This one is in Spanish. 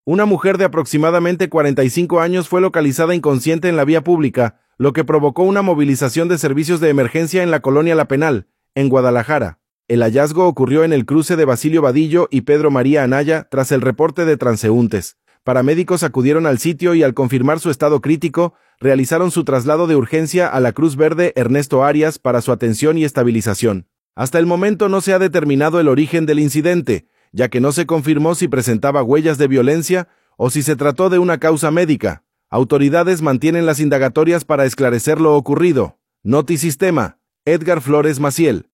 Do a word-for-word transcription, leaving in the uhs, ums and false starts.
Una mujer de aproximadamente cuarenta y cinco años fue localizada inconsciente en la vía pública, lo que provocó una movilización de servicios de emergencia en la colonia La Penal, en Guadalajara. El hallazgo ocurrió en el cruce de Basilio Vadillo y Pedro María Anaya tras el reporte de transeúntes. Paramédicos acudieron al sitio y al confirmar su estado crítico, realizaron su traslado de urgencia a la Cruz Verde Ernesto Arias para su atención y estabilización. Hasta el momento no se ha determinado el origen del incidente, ya que no se confirmó si presentaba huellas de violencia o si se trató de una causa médica. Autoridades mantienen las indagatorias para esclarecer lo ocurrido. Notisistema, Edgar Flores Maciel.